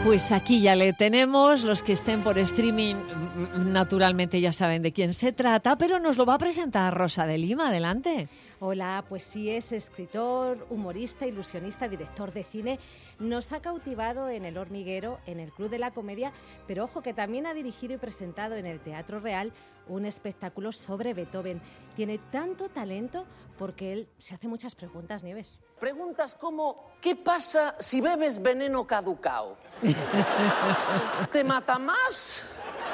Pues aquí ya le tenemos, los que estén por streaming naturalmente ya saben de quién se trata, pero nos lo va a presentar Rosa de Lima, adelante. Hola, pues sí, es escritor, humorista, ilusionista, director de cine. Nos ha cautivado en El Hormiguero, en el Club de la Comedia, pero ojo que también ha dirigido y presentado en el Teatro Real un espectáculo sobre Beethoven. Tiene tanto talento porque él se hace muchas preguntas, Nieves. Preguntas como, ¿qué pasa si bebes veneno caducao? ¿Te mata más?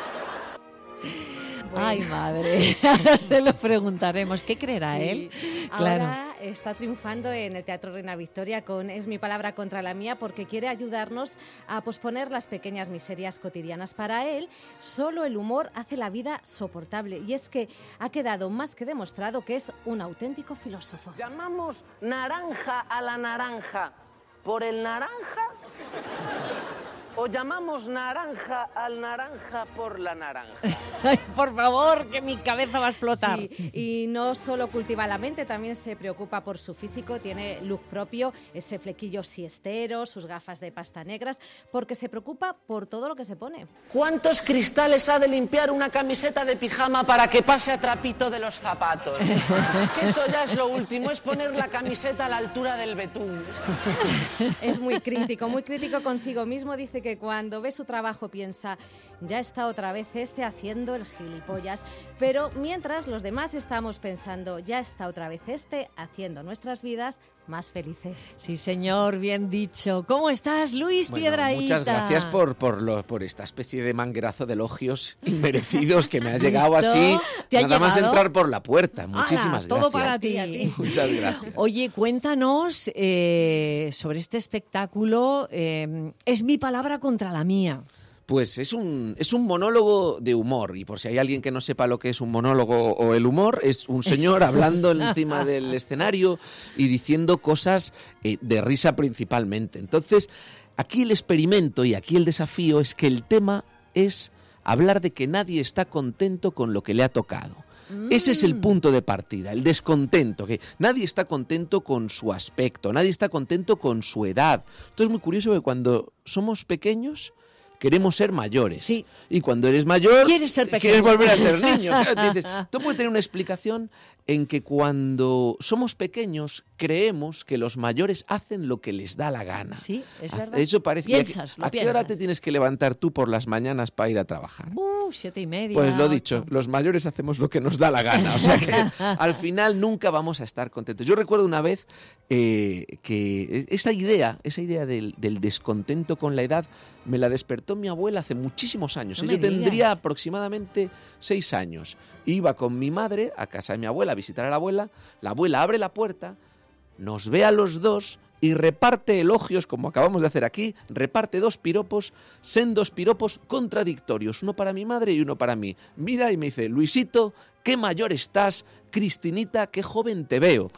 Bueno. Ay, madre, ahora se lo preguntaremos. ¿Qué creerá Sí. él? Ahora está triunfando en el Teatro Reina Victoria con Es mi palabra contra la mía porque quiere ayudarnos a posponer las pequeñas miserias cotidianas. Para él, solo el humor hace la vida soportable y es que ha quedado más que demostrado que es un auténtico filósofo. ¿Llamamos naranja a la naranja por el naranja? ¿O llamamos naranja al naranja por la naranja? Ay, por favor, que mi cabeza va a explotar. Sí, y no solo cultiva la mente, también se preocupa por su físico, tiene look propio, ese flequillo siestero, sus gafas de pasta negras, porque se preocupa por todo lo que se pone. ¿Cuántos cristales ha de limpiar una camiseta de pijama para que pase a trapito de los zapatos? Que eso ya es lo último, es poner la camiseta a la altura del betún. Es muy crítico consigo mismo, dice que cuando ve su trabajo piensa, ya está otra vez haciendo el gilipollas, pero mientras los demás estamos pensando, ya está otra vez haciendo nuestras vidas más felices. Sí, señor, bien dicho. ¿Cómo estás, Luis Piedrahíta? Muchas gracias por esta especie de manguerazo de elogios inmerecidos que me ha llegado así, nada más entrar por la puerta. Muchísimas gracias. Todo para ti. Muchas gracias. Oye, cuéntanos sobre este espectáculo, Es mi palabra contra la mía. Pues es un monólogo de humor, y por si hay alguien que no sepa lo que es un monólogo o el humor, es un señor hablando encima del escenario y diciendo cosas de risa principalmente. Entonces, aquí el experimento y aquí el desafío es que el tema es hablar de que nadie está contento con lo que le ha tocado. Ese es el punto de partida, el descontento, que nadie está contento con su aspecto, nadie está contento con su edad. Esto es muy curioso porque cuando somos pequeños queremos ser mayores. Sí. Y cuando eres mayor, quieres ser pequeño. Quieres volver a ser niño. Claro, te dices, esto puede tener una explicación en que cuando somos pequeños creemos que los mayores hacen lo que les da la gana. Sí, es verdad. Eso parece. ¿A qué hora te tienes que levantar tú por las mañanas para ir a trabajar? 7:30. Pues lo dicho, los mayores hacemos lo que nos da la gana. O sea que al final nunca vamos a estar contentos. Yo recuerdo una vez que esa idea del descontento con la edad me la despertó mi abuela hace muchísimos años. No Yo me tendría digas. aproximadamente 6 años. Iba con mi madre a casa de mi abuela a visitar a la abuela abre la puerta, nos ve a los dos y reparte elogios, como acabamos de hacer aquí, reparte 2 piropos, sendos piropos contradictorios, uno para mi madre y uno para mí. Mira y me dice, Luisito, qué mayor estás, Cristinita, qué joven te veo.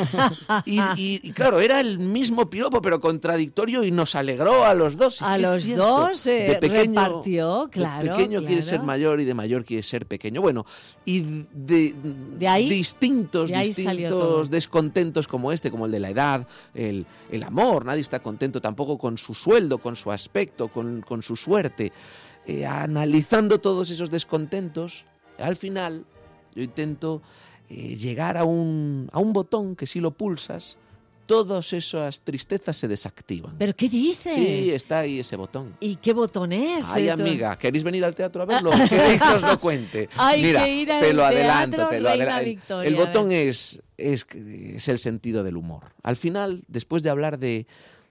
y claro, era el mismo piropo, pero contradictorio, y nos alegró a los dos. A los dos repartió, claro. De pequeño quiere ser mayor y de mayor quiere ser pequeño. Bueno, y de ahí, distintos salió descontentos como este, como el de la edad, el amor. Nadie está contento tampoco con su sueldo, con su aspecto, con su suerte. Analizando todos esos descontentos, al final yo intento llegar a un botón que si lo pulsas, todas esas tristezas se desactivan. ¿Pero qué dices? Sí, está ahí ese botón. ¿Y qué botón es? Ay, amiga, ¿queréis venir al teatro a verlo? ¿Queréis que os lo cuente? Hay Mira, que ir al te lo teatro adelanto. Victoria. El botón es el sentido del humor. Al final, después de hablar del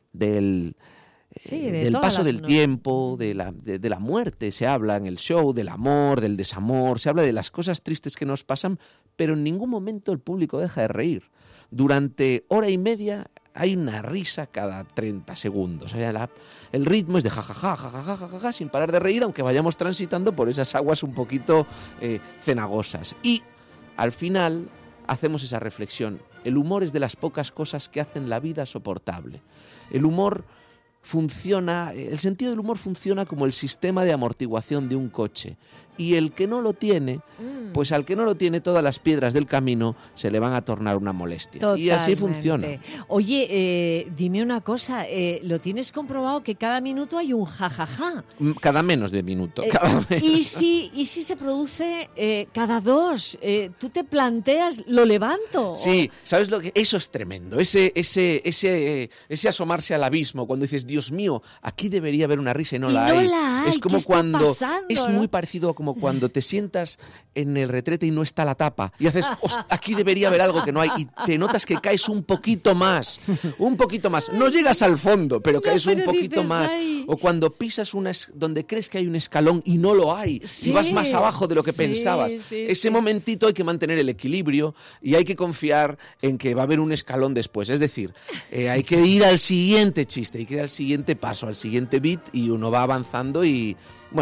paso del tiempo, de la muerte, se habla en el show, del amor, del desamor, se habla de las cosas tristes que nos pasan, pero en ningún momento el público deja de reír. Durante hora y media hay una risa cada 30 segundos. O sea, el ritmo es de jajaja, jajaja, jajaja, sin parar de reír, aunque vayamos transitando por esas aguas un poquito cenagosas. Y al final hacemos esa reflexión. El humor es de las pocas cosas que hacen la vida soportable. El sentido del humor funciona como el sistema de amortiguación de un coche. y el que no lo tiene, pues al que no lo tiene, todas las piedras del camino se le van a tornar una molestia. Totalmente. Y así funciona. Oye, dime una cosa, ¿lo tienes comprobado que cada minuto hay un jajaja? Cada menos de minuto. Cada menos. ¿Y si se produce cada 2? ¿Tú te planteas, lo levanto? Sí, ¿sabes lo que? Eso es tremendo. Ese asomarse al abismo cuando dices, Dios mío, aquí debería haber una risa y no la hay. Es como ¿qué está cuando pasando, es no? muy parecido a como cuando te sientas en el retrete y no está la tapa y haces, aquí debería haber algo que no hay, y te notas que caes un poquito más. No llegas al fondo, pero caes un poquito más. Ay. O cuando pisas donde crees que hay un escalón y no lo hay, y vas más abajo de lo que pensabas. Ese momentito hay que mantener el equilibrio y hay que confiar en que va a haber un escalón después. Es decir, hay que ir al siguiente chiste, hay que ir al siguiente paso, al siguiente beat, y uno va avanzando y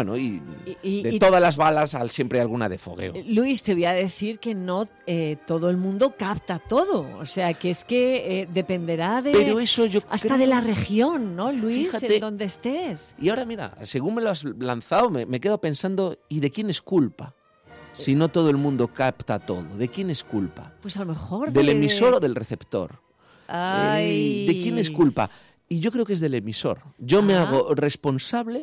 todas las balas siempre hay alguna de fogueo. Luis, te voy a decir que no todo el mundo capta todo. O sea, que es que dependerá Pero eso yo hasta creo, de la región, ¿no, Luis? Fíjate, en donde estés. Y ahora mira, según me lo has lanzado, me quedo pensando, ¿y de quién es culpa? Si no todo el mundo capta todo, ¿de quién es culpa? Pues a lo mejor ¿Del emisor o del receptor? Ay. ¿De quién es culpa? Y yo creo que es del emisor. Yo me hago responsable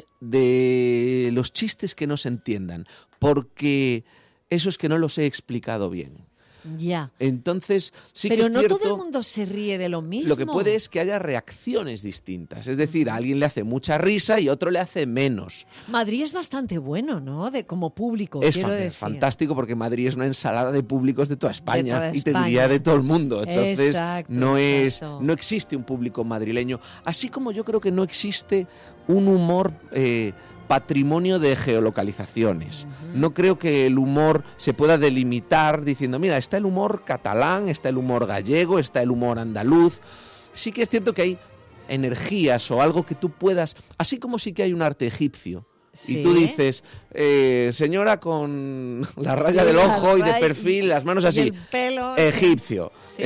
de los chistes que no se entiendan, porque eso es que no los he explicado bien. Ya. Entonces, sí Pero que es no cierto, todo el mundo se ríe de lo mismo. lo que puede es que haya reacciones distintas. Es decir, a alguien le hace mucha risa y a otro le hace menos. Madrid es bastante bueno, ¿no? Como público, Es quiero decir. fantástico porque Madrid es una ensalada de públicos de toda España, toda y te España. diría de todo el mundo. Entonces, Exacto, no exacto. existe un público madrileño. Así como yo creo que no existe un humor patrimonio de geolocalizaciones. No creo que el humor se pueda delimitar diciendo, mira, está el humor catalán, está el humor gallego, está el humor andaluz. Sí que es cierto que hay energías o algo que tú puedas, así como sí que hay un arte egipcio. Sí. Y tú dices, señora con la raya del ojo y de perfil, las manos y así, el pelo, egipcio. Sí.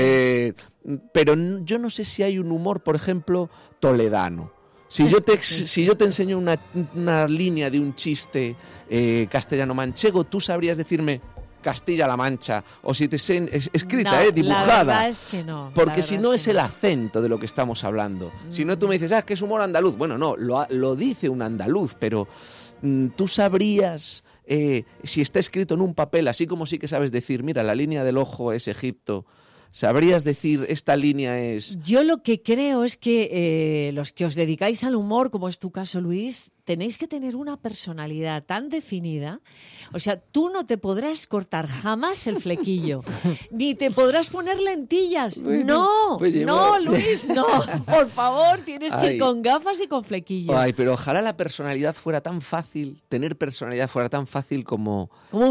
Pero yo no sé si hay un humor, por ejemplo, toledano. Si yo te enseño una línea de un chiste castellano-manchego, tú sabrías decirme Castilla-La Mancha, o si te escrita, No, dibujada. La verdad es que no. Porque si no es el acento de lo que estamos hablando. Si no, tú me dices, que es humor andaluz. Bueno, no, lo dice un andaluz, pero tú sabrías, si está escrito en un papel, así como sí que sabes decir, mira, la línea del ojo es Egipto, ¿sabrías decir esta línea es...? Yo lo que creo es que los que os dedicáis al humor, como es tu caso, Luis, tenéis que tener una personalidad tan definida. O sea, tú no te podrás cortar jamás el flequillo, ni te podrás poner lentillas. Bueno, no, Luis, no. Por favor, tienes que ir con gafas y con flequillo. Ay, pero ojalá la personalidad fuera tan fácil, tener personalidad fuera tan fácil como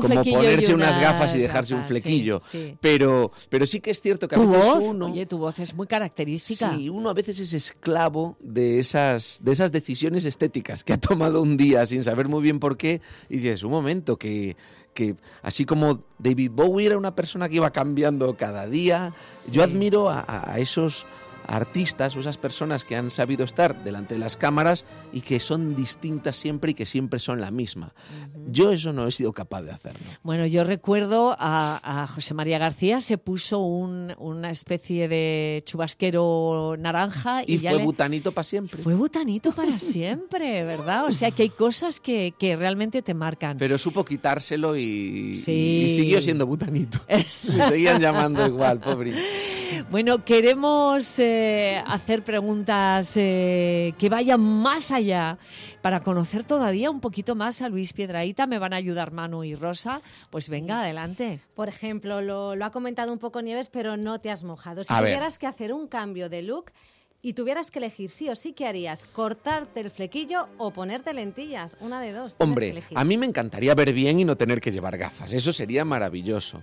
y ponerse unas gafas y dejarse un gafas, flequillo. sí. Pero sí que es cierto que a Tu veces voz, uno... oye, tu voz es muy característica. Sí, uno a veces es esclavo de esas decisiones estéticas que ha tomado un día sin saber muy bien por qué, y dices, un momento, que así como David Bowie era una persona que iba cambiando cada día, Sí. yo admiro a esos artistas o esas personas que han sabido estar delante de las cámaras y que son distintas siempre y que siempre son la misma. Yo eso no he sido capaz de hacerlo. Bueno, yo recuerdo a José María García, se puso una especie de chubasquero naranja Y ya fue butanito para siempre. Fue butanito para siempre, ¿verdad? O sea, que hay cosas que realmente te marcan. Pero supo quitárselo y Sí. siguió siendo butanito. Le seguían llamando igual, pobre. Bueno, queremos hacer preguntas que vayan más allá para conocer todavía un poquito más a Luis Piedrahita. Me van a ayudar Manu y Rosa. Pues venga, adelante. Por ejemplo, lo ha comentado un poco Nieves, pero no te has mojado. Si A ver. tuvieras que hacer un cambio de look y tuvieras que elegir sí o sí, ¿qué harías? ¿Cortarte el flequillo o ponerte lentillas? Una de dos. Tienes que Hombre, elegir. a mí me encantaría ver bien y no tener que llevar gafas. Eso sería maravilloso.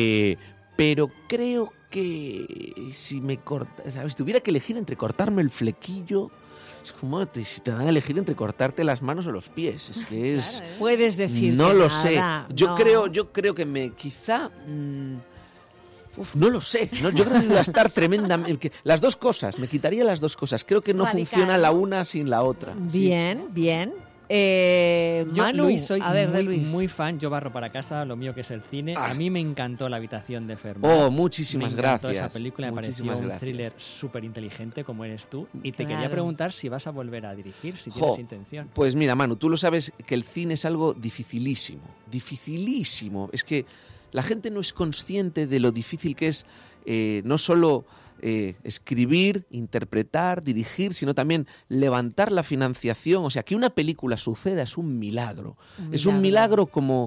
Pero creo que si ¿sabes? Tuviera que elegir entre cortarme el flequillo, es como si te dan a elegir entre cortarte las manos o los pies. Es que es... Claro, ¿eh? Puedes decir No que lo nada, sé. Yo no. creo que quizá... no lo sé. No, yo creo que iba a estar tremendamente... Las dos cosas, me quitaría las dos cosas. Creo que no Radical, funciona la ¿no? una sin la otra. Sí. Bien, bien. Manu, Luis, soy a ver, de Luis. muy fan, yo barro para casa, lo mío que es el cine. Ah. A mí me encantó La habitación de Fermat. Oh, muchísimas me encantó gracias. esa película, me pareció un Muchísimas thriller gracias. súper inteligente como eres tú. Y te Claro. quería preguntar si vas a volver a dirigir, si Jo, tienes intención. Pues mira, Manu, tú lo sabes que el cine es algo dificilísimo, dificilísimo. Es que la gente no es consciente de lo difícil que es no solo escribir, interpretar, dirigir, sino también levantar la financiación. O sea, que una película suceda es un milagro. Es un milagro como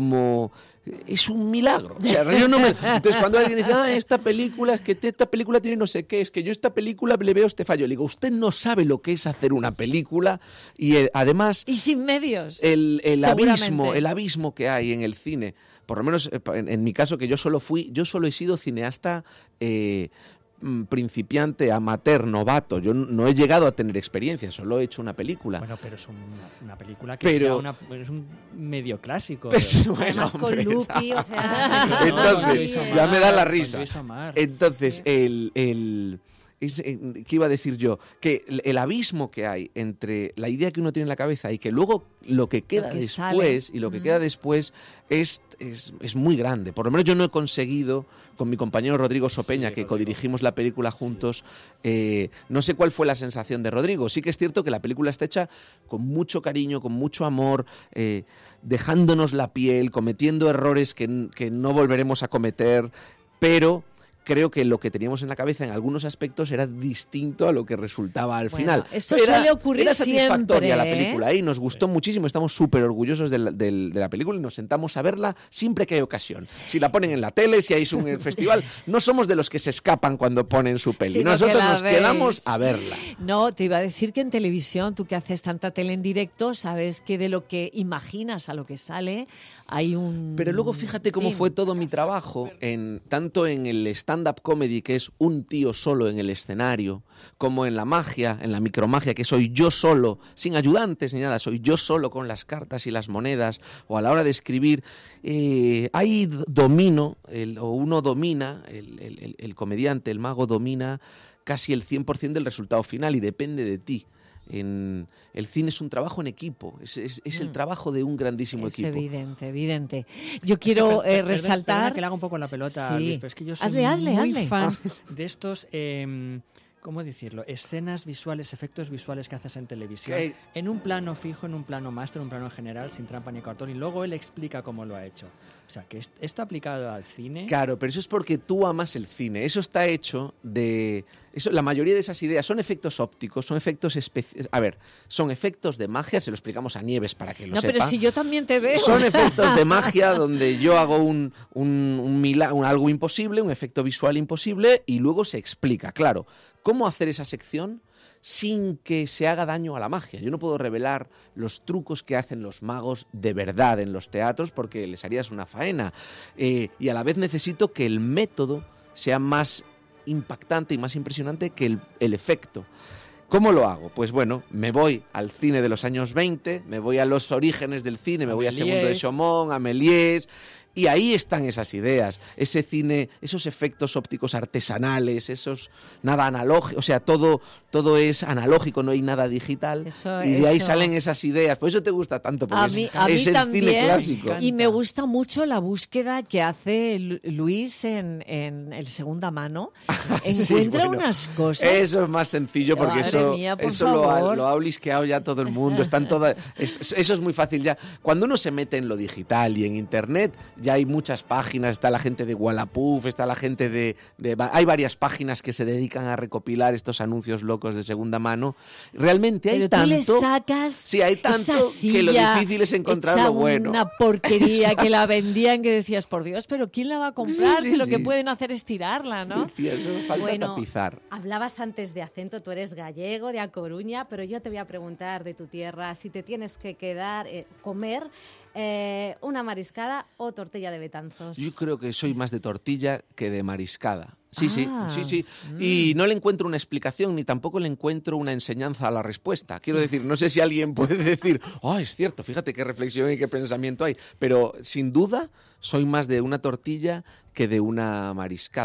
es un milagro. O sea, yo no me... Entonces, cuando alguien dice, esta película, es que esta película tiene no sé qué, es que yo esta película le veo este fallo. Le digo, usted no sabe lo que es hacer una película y además... Y sin medios. El seguramente. abismo que hay en el cine, por lo menos en mi caso, que yo solo he sido cineasta principiante, amateur, novato. Yo no he llegado a tener experiencia, solo he hecho una película. Bueno, pero es una película que Pero- es un medio clásico. Pues, bueno, Además con hombre, Lupi, o sea... Entonces, Lupi, ya me da la con risa. Luis Omar. Entonces, Sí. ¿qué iba a decir yo? Que el abismo que hay entre la idea que uno tiene en la cabeza y que luego lo que queda que después sale. y lo que queda después es muy grande. Por lo menos yo no he conseguido, con mi compañero Rodrigo Sopeña, Sí, que Rodrigo. codirigimos la película juntos, no sé cuál fue la sensación de Rodrigo. Sí que es cierto que la película está hecha con mucho cariño, con mucho amor, dejándonos la piel, cometiendo errores que no volveremos a cometer, pero creo que lo que teníamos en la cabeza en algunos aspectos era distinto a lo que resultaba al Bueno, final. esto suele ocurrir era satisfactoria siempre, la película y nos gustó muchísimo. Estamos súper orgullosos de la película y nos sentamos a verla siempre que hay ocasión. Si la ponen en la tele, si hay un festival, no somos de los que se escapan cuando ponen su peli. Sino que Nosotros la nos veis. quedamos a verla. No, te iba a decir que en televisión, tú que haces tanta tele en directo, sabes que de lo que imaginas a lo que sale hay un... Pero luego fíjate cómo fin. fue todo mi trabajo, tanto en el stand-up comedy, que es un tío solo en el escenario, como en la magia, en la micromagia, que soy yo solo, sin ayudantes ni nada, soy yo solo con las cartas y las monedas, o a la hora de escribir, ahí domino, uno domina, el comediante, el mago domina casi el 100% del resultado final y depende de ti. El cine es un trabajo en equipo, es el trabajo de un grandísimo Es equipo. evidente, evidente. Yo quiero resaltar... Perdona que le haga un poco la pelota, Sí. Luis, pero es que yo soy Hazle, muy hazle. fan de estos... ¿cómo decirlo? Escenas visuales, efectos visuales que haces en televisión. Que- En un plano fijo, en un plano máster, en un plano general, sin trampa ni cartón, y luego él explica cómo lo ha hecho. O sea, que esto aplicado al cine... Claro, pero eso es porque tú amas el cine. Eso está hecho de... la mayoría de esas ideas son efectos ópticos, son efectos especiales. A ver, son efectos de magia, se lo explicamos a Nieves para que lo No, sepa. pero si yo también te veo. Son efectos de magia donde yo hago algo imposible, un efecto visual imposible, y luego se explica, claro, cómo hacer esa sección sin que se haga daño a la magia. Yo no puedo revelar los trucos que hacen los magos de verdad en los teatros porque les harías una faena. Y a la vez necesito que el método sea más impactante y más impresionante que el efecto. ¿Cómo lo hago? Pues bueno, me voy al cine de los años 20, me voy a los orígenes del cine, me voy a Segundo de Méliès. Chaumont, a Méliès, y ahí están esas ideas, ese cine, esos efectos ópticos artesanales, nada analógico, o sea, todo es analógico, no hay nada digital, Eso- y de ahí eso. salen esas ideas, por eso te gusta tanto, porque A mí es el también, cine clásico. y me gusta mucho la búsqueda que hace Luis en el Segunda Mano. Sí, Encuentra bueno, unas cosas... Eso es más sencillo porque Madre eso, mía, por eso lo favor. ha olisqueado ya todo el mundo. Eso es muy fácil ya. Cuando uno se mete en lo digital y en internet, ya hay muchas páginas. Está la gente de Wallapop, está la gente hay varias páginas que se dedican a recopilar estos anuncios locos de segunda mano. Realmente hay Pero tú le tanto. sacas Sí, hay tanto esa que lo silla difícil es encontrar hecha lo bueno. una porquería que la vendían que decías, por Dios, pero ¿quién la va a comprar Sí, si lo que sí. pueden hacer es tirarla, no? Decía, eso falta Bueno, tapizar. hablabas antes de acento, tú eres gallego, de A Coruña, pero yo te voy a preguntar de tu tierra si te tienes que quedar, comer una mariscada o tortilla de Betanzos. Yo creo que soy más de tortilla que de mariscada. Sí, Ah, sí. Y no le encuentro una explicación ni tampoco le encuentro una enseñanza a la respuesta. Quiero decir, no sé si alguien puede decir, es cierto, fíjate qué reflexión y qué pensamiento hay. Pero sin duda soy más de una tortilla que de una mariscada.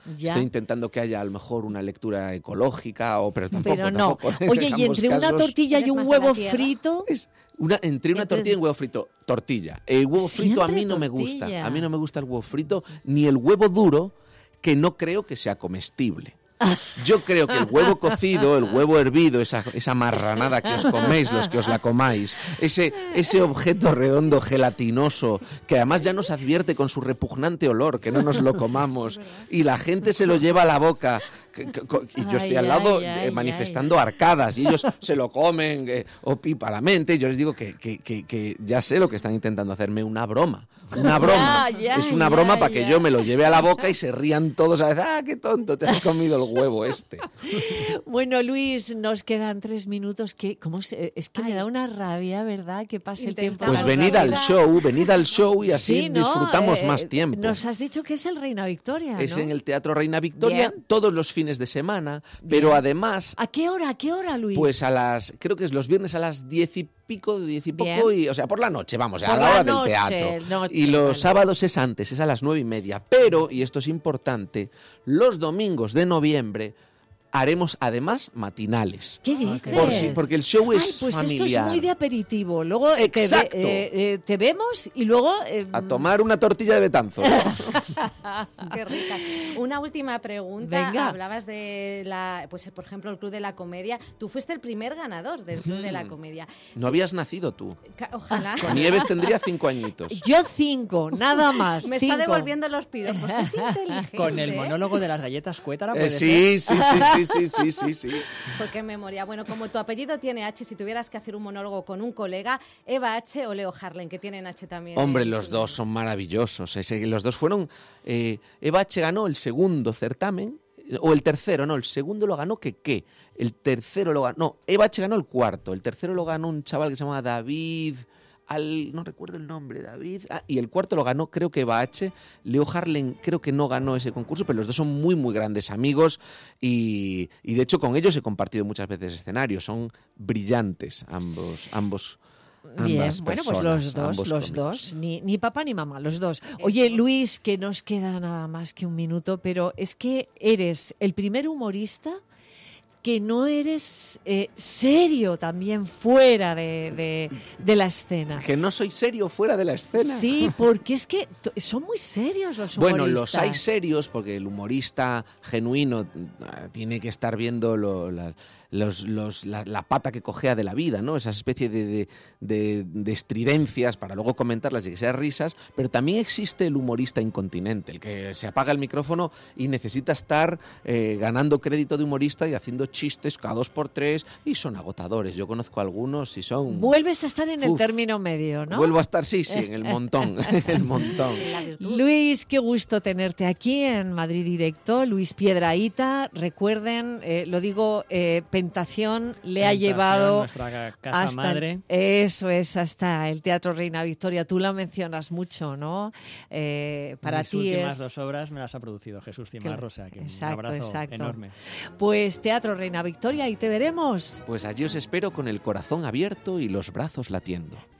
Ya. Estoy intentando que haya a lo mejor una lectura ecológica, pero tampoco. Pero no. tampoco Oye, y dejamos entre una casos. tortilla y ¿Eres un más de la huevo tierra? frito... Entre una tortilla y un huevo frito. Tortilla. El huevo frito a mí Siempre no me gusta. tortilla. A mí no me gusta el huevo frito ni el huevo duro, que no creo que sea comestible. Yo creo que el huevo cocido, el huevo hervido, esa marranada que os coméis, los que os la comáis, ese objeto redondo gelatinoso que además ya nos advierte con su repugnante olor que no nos lo comamos y la gente se lo lleva a la boca. Y yo estoy al lado manifestando arcadas y ellos se lo comen opíparamente. Yo les digo que ya sé lo que están intentando hacerme, una broma. Una broma. Es una broma para que yo me lo lleve a la boca y se rían todos a veces. ¡Ah, qué tonto! Te has comido el huevo este. Bueno, Luis, nos quedan 3 minutos. Es que me da una rabia, ¿verdad? Que pase el tiempo. Pues venid al show y así Sí, ¿no? disfrutamos más tiempo. Nos has dicho que es el Reina Victoria, ¿no? Es en el Teatro Reina Victoria, Bien. todos los fines de semana, pero Bien. además... ¿A qué hora, Luis? Pues creo que es los viernes a las 10 y poco, Bien. o sea, por la noche, vamos, Por a la la hora noche, del teatro. noche, y los vale. sábados es antes, es a las 9:30. Pero, y esto es importante, los domingos de noviembre haremos además matinales. ¿Qué dices? Porque el show es pues familiar. esto es muy de aperitivo. Luego Exacto. te vemos y luego... A tomar una tortilla de Betanzos. Qué rica. Una última pregunta. Venga. Hablabas de pues por ejemplo, el Club de la Comedia. Tú fuiste el primer ganador del Club de la Comedia. No habías nacido tú. Ojalá. Nieves tendría 5 añitos. Yo 5, nada más. Me 5. está devolviendo los piropos. Es inteligente. Con el monólogo de las galletas Cuétara, puede ser. Sí. Jo, qué memoria. Bueno, como tu apellido tiene H, si tuvieras que hacer un monólogo con un colega, Eva H. o Leo Harlem, que tienen H también. Hombre, en los su dos nombre. son maravillosos. Los dos fueron... Eva H. ganó el segundo certamen, o el tercero, no, el segundo lo ganó ¿qué? El tercero lo ganó... No, Eva H. ganó el cuarto, el tercero lo ganó un chaval que se llama David... no recuerdo el nombre, David. Y el cuarto lo ganó, creo que Eva H. Leo Harlem creo que no ganó ese concurso, pero los dos son muy, muy grandes amigos y de hecho con ellos he compartido muchas veces escenarios. Son brillantes ambos. Bien, Ambas bueno, pues personas, los ambos dos, cómicos. ni papá ni mamá, los dos. Oye, Luis, que nos queda nada más que un minuto, pero es que eres el primer humorista que no eres serio también fuera de la escena. Que no soy serio fuera de la escena. Sí, porque es que son muy serios los humoristas. Bueno, los hay serios porque el humorista genuino tiene que estar viendo la pata que cojea de la vida, ¿no? Esa especie de estridencias para luego comentarlas y que sean risas, pero también existe el humorista incontinente, el que se apaga el micrófono y necesita estar ganando crédito de humorista y haciendo chistes cada 2x3 y son agotadores. Yo conozco algunos y son... Vuelves a estar en el término medio, ¿no? Vuelvo a estar, sí, en el montón, el montón. La virtud. Luis, qué gusto tenerte aquí en Madrid Directo. Luis Piedrahita, recuerden, lo digo, Pentación le ha Tentación, llevado nuestra casa hasta madre. Eso es, hasta el Teatro Reina Victoria. Tú la mencionas mucho, ¿no? Para Mis ti últimas es... 2 obras me las ha producido Jesús Cimarro, o sea que Exacto, un abrazo exacto. enorme. Pues Teatro Reina Victoria, y te veremos. Pues allí os espero con el corazón abierto y los brazos latiendo.